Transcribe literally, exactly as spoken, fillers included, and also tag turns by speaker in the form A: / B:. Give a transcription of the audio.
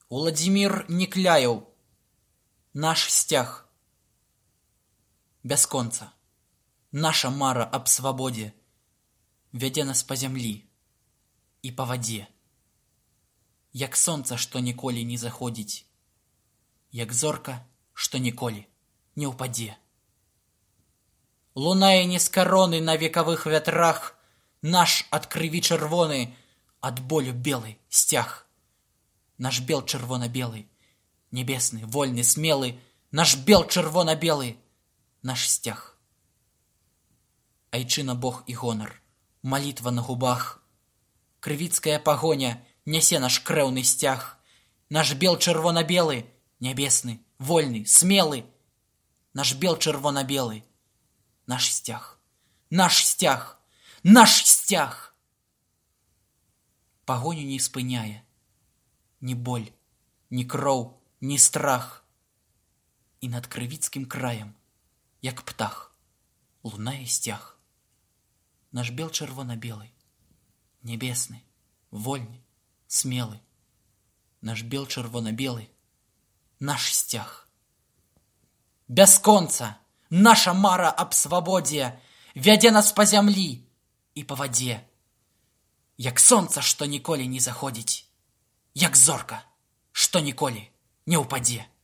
A: Уладзімір Некляеў. Наш сцяг. Бясконца. Наша мара аб свабодзе вядзе нас па зямлі і па вадзе. Як сонца, што ніколі не заходзіць, як зорка, што ніколі не ўпадзе. Лунае не з кароны на векавых вятрах наш ад крыві чырвоны, ад болю белы сцяг. Наш бел чырвона-белы, небесны, вольны, смелы, наш бел чырвона-белы, наш сцяг. Айчына, Бог і гонар, малітва на губах, крывіцкая пагоня нясе наш крэўны сцяг. Наш бел чырвона-белы, нябесны, вольны, смелы, наш бел чырвона-белы, наш сцяг, наш сцяг, наш сцяг. Пагоню не спыняе ні боль, ні кроў, ні страх. І над крывіцкім краем, як птах, лунае сцяг. Наш бел чырвона-белы, небесны, вольны, смелы, наш бел чырвона-белы, наш сцяг. Бясконца наша мара аб свабодзе вядзе нас па зямлі і па вадзе. Як сонца, што ніколі не заходзіць, як зорка, што ніколі не ўпадзе.